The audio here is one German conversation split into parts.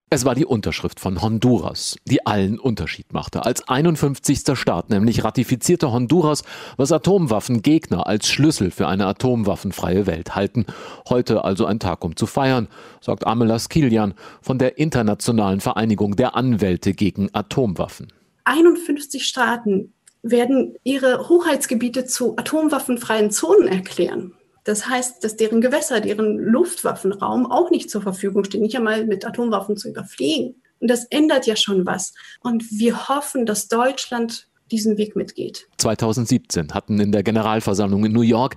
Es war die Unterschrift von Honduras, die allen Unterschied machte. Als 51. Staat nämlich ratifizierte Honduras, was Atomwaffengegner als Schlüssel für eine atomwaffenfreie Welt halten. Heute also ein Tag, um zu feiern, sagt Amela Skiljan von der Internationalen Vereinigung der Anwälte gegen Atomwaffen. 51 Staaten werden ihre Hoheitsgebiete zu atomwaffenfreien Zonen erklären. Das heißt, dass deren Gewässer, deren Luftwaffenraum auch nicht zur Verfügung stehen, nicht einmal mit Atomwaffen zu überfliegen. Und das ändert ja schon was. Und wir hoffen, dass Deutschland diesen Weg mitgeht. 2017 hatten in der Generalversammlung in New York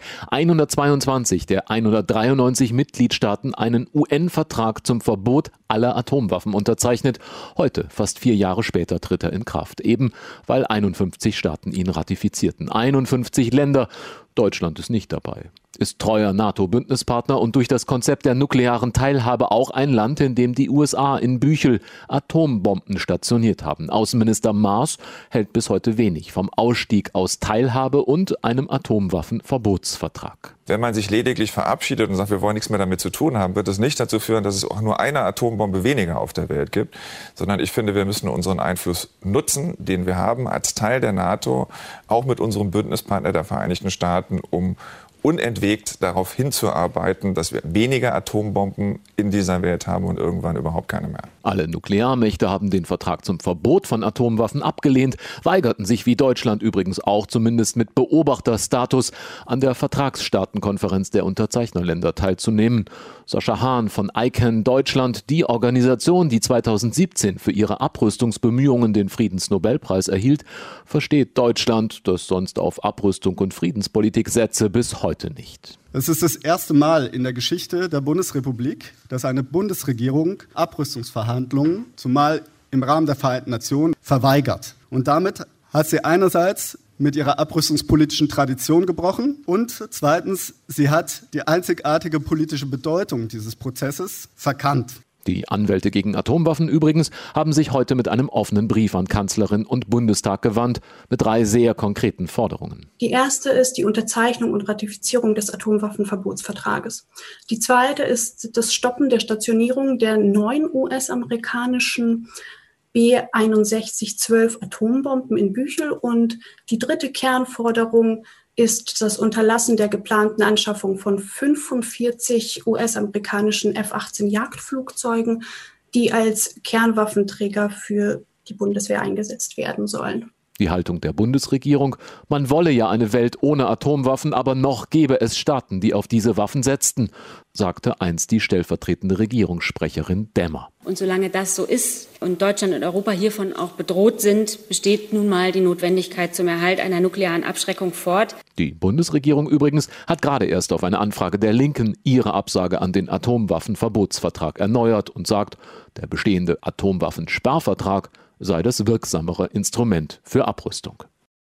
122 der 193 Mitgliedstaaten einen UN-Vertrag zum Verbot aller Atomwaffen unterzeichnet. Heute, fast 4 Jahre später, tritt er in Kraft. Eben weil 51 Staaten ihn ratifizierten. 51 Länder. Deutschland ist nicht dabei. Ist treuer NATO-Bündnispartner und durch das Konzept der nuklearen Teilhabe auch ein Land, in dem die USA in Büchel Atombomben stationiert haben. Außenminister Maas hält bis heute wenig vom Ausstieg aus Teilhabe und einem Atomwaffenverbotsvertrag. Wenn man sich lediglich verabschiedet und sagt, wir wollen nichts mehr damit zu tun haben, wird es nicht dazu führen, dass es auch nur eine Atombombe weniger auf der Welt gibt, sondern ich finde, wir müssen unseren Einfluss nutzen, den wir haben als Teil der NATO, auch mit unserem Bündnispartner der Vereinigten Staaten, um unentwegt darauf hinzuarbeiten, dass wir weniger Atombomben in dieser Welt haben und irgendwann überhaupt keine mehr. Alle Nuklearmächte haben den Vertrag zum Verbot von Atomwaffen abgelehnt, weigerten sich wie Deutschland übrigens auch zumindest mit Beobachterstatus an der Vertragsstaatenkonferenz der Unterzeichnerländer teilzunehmen. Sascha Hahn von ICAN Deutschland, die Organisation, die 2017 für ihre Abrüstungsbemühungen den Friedensnobelpreis erhielt, versteht Deutschland, das sonst auf Abrüstung und Friedenspolitik setze, bis heute nicht. Es ist das erste Mal in der Geschichte der Bundesrepublik, dass eine Bundesregierung Abrüstungsverhandlungen, zumal im Rahmen der Vereinten Nationen, verweigert. Und damit hat sie einerseits mit ihrer abrüstungspolitischen Tradition gebrochen und zweitens, sie hat die einzigartige politische Bedeutung dieses Prozesses verkannt. Die Anwälte gegen Atomwaffen übrigens haben sich heute mit einem offenen Brief an Kanzlerin und Bundestag gewandt, mit 3 sehr konkreten Forderungen. Die erste ist die Unterzeichnung und Ratifizierung des Atomwaffenverbotsvertrages. Die zweite ist das Stoppen der Stationierung der 9 US-amerikanischen B-6112 Atombomben in Büchel. Und die dritte Kernforderung ist das Unterlassen der geplanten Anschaffung von 45 US-amerikanischen F-18 Jagdflugzeugen, die als Kernwaffenträger für die Bundeswehr eingesetzt werden sollen. Die Haltung der Bundesregierung, man wolle ja eine Welt ohne Atomwaffen, aber noch gäbe es Staaten, die auf diese Waffen setzten, sagte einst die stellvertretende Regierungssprecherin Demmer. Und solange das so ist und Deutschland und Europa hiervon auch bedroht sind, besteht nun mal die Notwendigkeit zum Erhalt einer nuklearen Abschreckung fort. Die Bundesregierung übrigens hat gerade erst auf eine Anfrage der Linken ihre Absage an den Atomwaffenverbotsvertrag erneuert und sagt, der bestehende Atomwaffensperrvertrag sei das wirksamere Instrument für Abrüstung.